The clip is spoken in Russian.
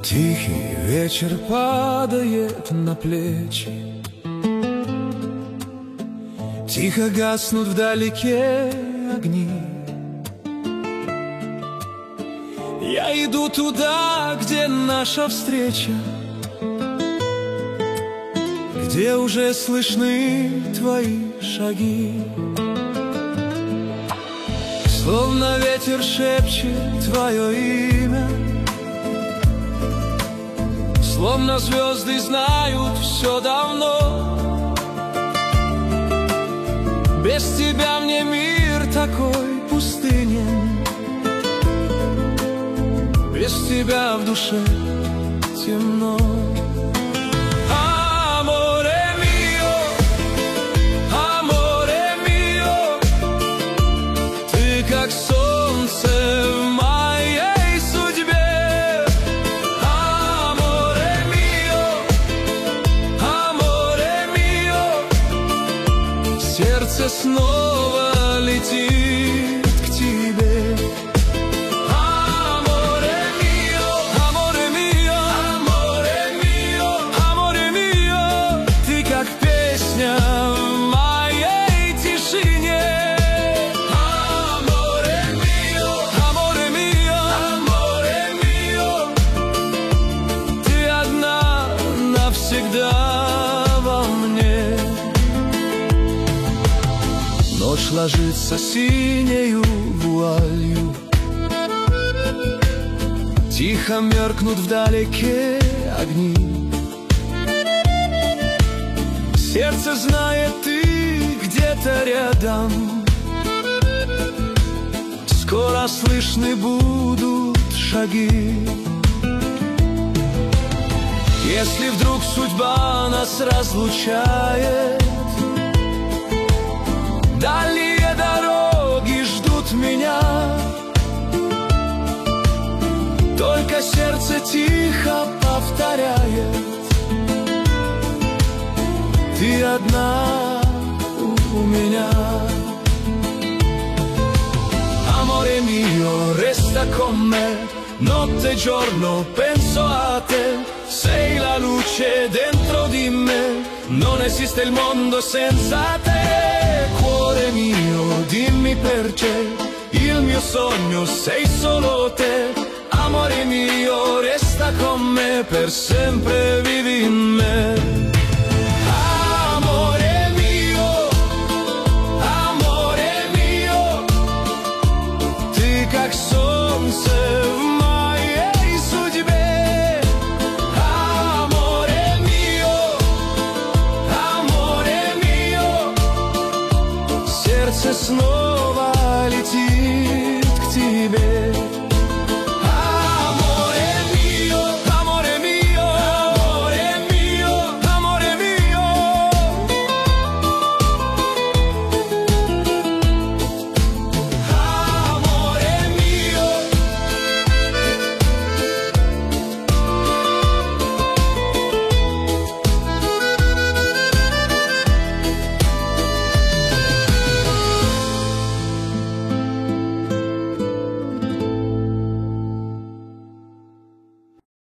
Тихий вечер падает на плечи, тихо гаснут вдалеке огни. Я иду туда, где наша встреча, где уже слышны твои шаги. Словно ветер шепчет твое имя, словно звезды знают все давно. Без тебя мне мир такой пустынен, без тебя в душе темно. Как солнце в моей судьбе, аморе мио, сердце снова летит к тебе. Аморе мио, ты как песня в моей тишине. Всегда во мне. Ночь ложится синею вуалью, тихо меркнут вдалеке огни. Сердце знает, ты где-то рядом, скоро слышны будут шаги. Если вдруг судьба нас разлучает, дальние дороги ждут меня. Только сердце тихо повторяет: ты одна у меня. Amore mio, resta con me, notte e giorno penso a te. Sei la luce dentro di me, non esiste il mondo senza te. Cuore mio, dimmi perché, il mio sogno sei solo te. Amore mio, resta con me, per sempre vivi in me.